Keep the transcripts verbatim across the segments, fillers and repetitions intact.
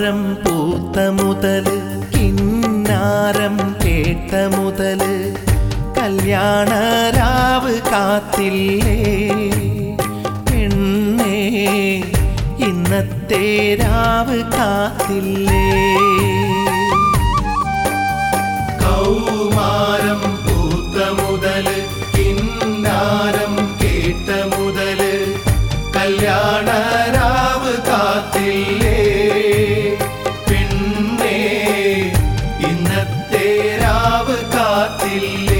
കൗമാരം പൂത്ത മുതല് കിന്നാരം കേട്ട മുതല് കല്യാണരാവ് കാത്തില്ലേ പെണ്ണേ ഇന്നത്തെ രാവ് കാത്തില്ലേ കൗമാരം പൂത്ത മുതല് കിന്നാരം കേട്ട മുതല് കല്യാണരാവ് കാത്തില്ലേ പെണ്ണേ ഇന്നത്തെ രാവ് കാത്തില്ലേ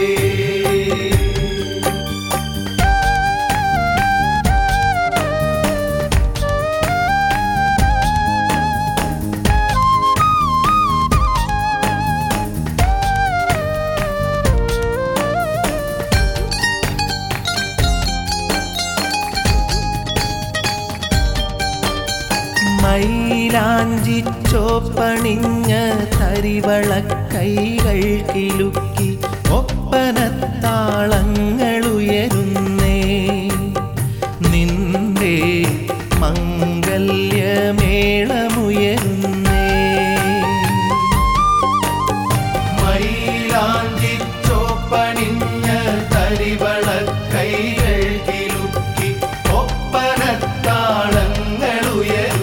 മൈലാഞ്ചി ചോപ്പണിഞ്ഞ തരിവള കൈകൾ കിലുക്കി ഒപ്പനത്താളങ്ങളുയരുന്നേ നിന്റെ മംഗല്യമേളമുയരുന്നേ മൈലാഞ്ചി ചോപ്പണിഞ്ഞ തരിവള കൈകൾ കിലുക്കി ഒപ്പനത്താളങ്ങളുയരുന്നേ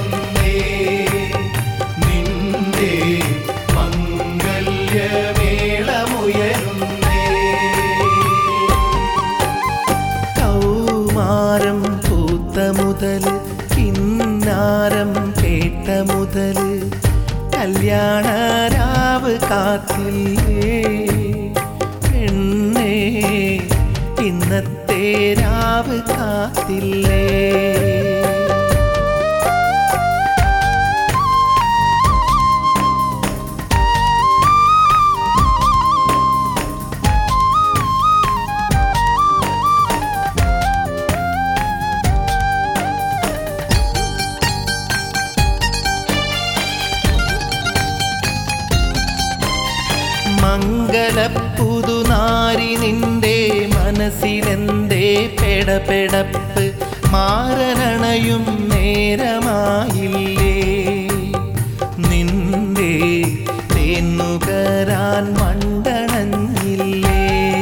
കൗമാരം പൂത്ത മുതല് കിന്നാരം കേട്ട മുതല് കല്യാണരാവ് കാത്തില്ലേ പെണ്ണേ ഇന്നത്തെ രാവ് കാത്തില്ലേ മംഗലപ്പുതുനാരി നിന്റെ മനസ്സിലെന്തേ പെടപെടപ്പ് മാരനണയും നേരമായില്ലേ നിന്റെ തേന്നുകരാൻ മണ്ടണഞ്ഞില്ലേ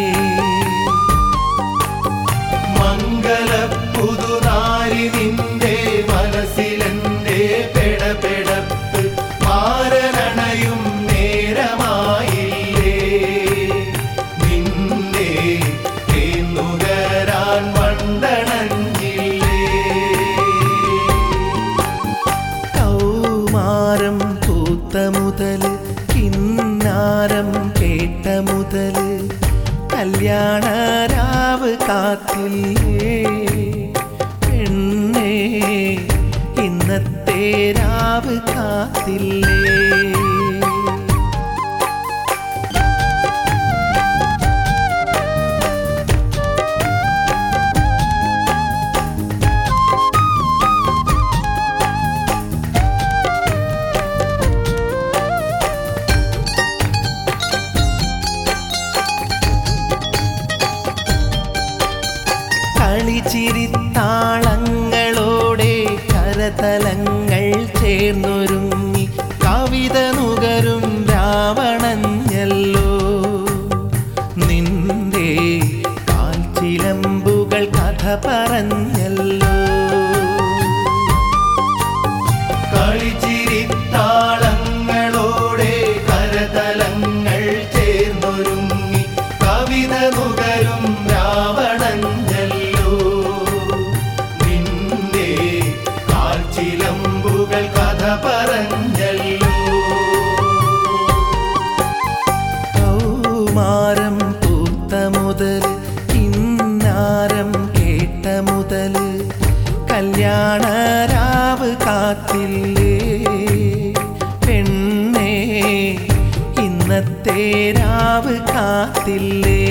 മംഗലപ്പുതുനാരി നിന്റെ മനസ്സിലെന്തേ പെടപെടപ്പ് മാരനണയും നേരമായി കൗമാരം പൂത്ത മുതല് കിന്നാരം കേട്ട മുതല് കല്യാണരാവ് കാത്തില്ലേ പെണ്ണേ ഇന്നത്തെ രാവ് കാത്തില്ലേ കളിച്ചിരിത്താളങ്ങളോടെ കരതലങ്ങൾ ചേർന്നൊരുങ്ങി കവിത നുകരും രാവണഞ്ഞല്ലോ നിന്റെ കാൽച്ചിലമ്പുകൾ കഥ പറഞ്ഞല്ലോ കളിച്ചിരിത്താളങ്ങളോടെ കരതലങ്ങൾ ചേർന്നൊരുങ്ങി കവിത നുകരും രാവണഞ്ഞല്ലോ ചിലമ്പുകൾ കഥ പറഞ്ഞല്ലോ കൗമാരം പൂത്ത മുതല് കിന്നാരം കേട്ട മുതല് കല്യാണരാവ് കാത്തില്ലേ പെണ്ണേ ഇന്നത്തെ രാവ് കാത്തില്ലേ